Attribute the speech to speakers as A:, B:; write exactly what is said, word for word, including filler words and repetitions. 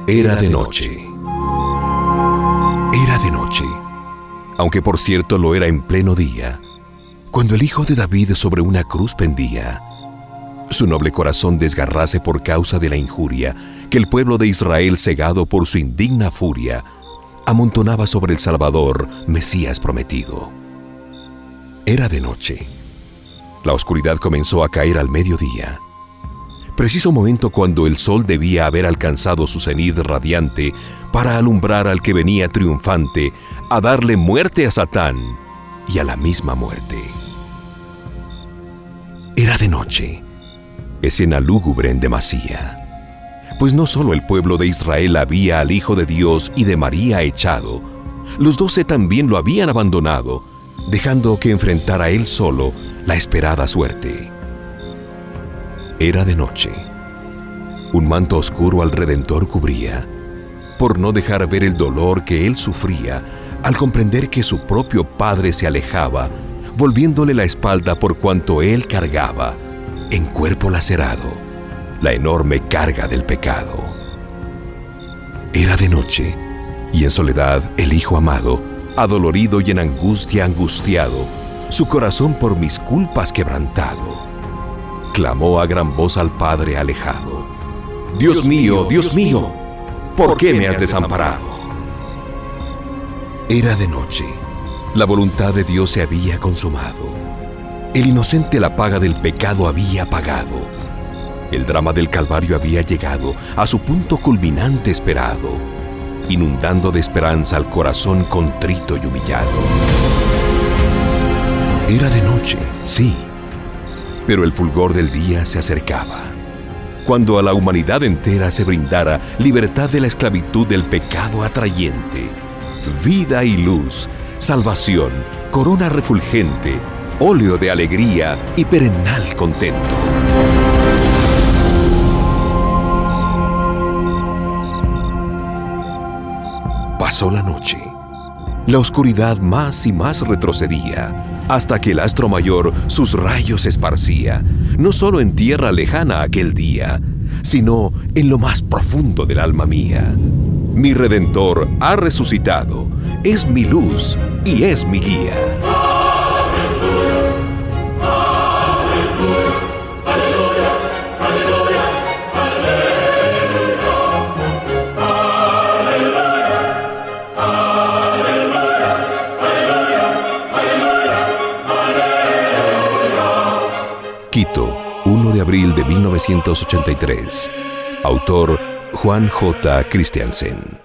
A: Era de noche. Era de noche, aunque por cierto lo era en pleno día, cuando el Hijo de David sobre una cruz pendía. Su noble corazón desgarrase por causa de la injuria que el pueblo de Israel, cegado por su indigna furia, amontonaba sobre el Salvador, Mesías prometido. Era de noche. La oscuridad comenzó a caer al mediodía. Preciso momento cuando el sol debía haber alcanzado su cenit radiante para alumbrar al que venía triunfante a darle muerte a Satán y a la misma muerte. Era de noche, escena lúgubre en demasía, pues no solo el pueblo de Israel había al Hijo de Dios y de María echado, los doce también lo habían abandonado, dejando que enfrentara él solo la esperada suerte. Era de noche. Un manto oscuro al Redentor cubría, por no dejar ver el dolor que él sufría al comprender que su propio Padre se alejaba, volviéndole la espalda por cuanto él cargaba, en cuerpo lacerado, la enorme carga del pecado. Era de noche, y en soledad el Hijo amado, adolorido y en angustia angustiado, su corazón por mis culpas quebrantado, clamó a gran voz al Padre alejado: Dios mío, Dios mío, ¿por qué me has desamparado? Era de noche. La voluntad de Dios se había consumado. El inocente la paga del pecado había pagado. El drama del Calvario había llegado a su punto culminante esperado, inundando de esperanza al corazón contrito y humillado. Era de noche, sí, pero el fulgor del día se acercaba, cuando a la humanidad entera se brindara libertad de la esclavitud del pecado atrayente, vida y luz, salvación, corona refulgente, óleo de alegría y perennal contento. Pasó la noche. La oscuridad más y más retrocedía, hasta que el astro mayor sus rayos esparcía, no solo en tierra lejana aquel día, sino en lo más profundo del alma mía. Mi Redentor ha resucitado, es mi luz y es mi guía. Quito, primero de abril de mil novecientos ochenta y tres. Autor Juan J. Christiansen.